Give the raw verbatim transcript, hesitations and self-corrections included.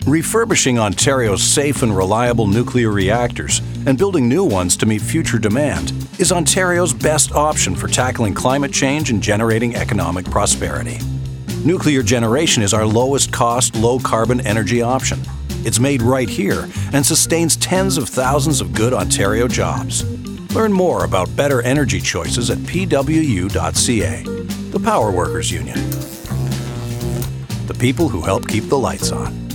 Refurbishing Ontario's safe and reliable nuclear reactors and building new ones to meet future demand is Ontario's best option for tackling climate change and generating economic prosperity. Nuclear generation is our lowest cost, low carbon energy option. It's made right here and sustains tens of thousands of good Ontario jobs. Learn more about better energy choices at p w u dot c a. The Power Workers Union. The people who help keep the lights on.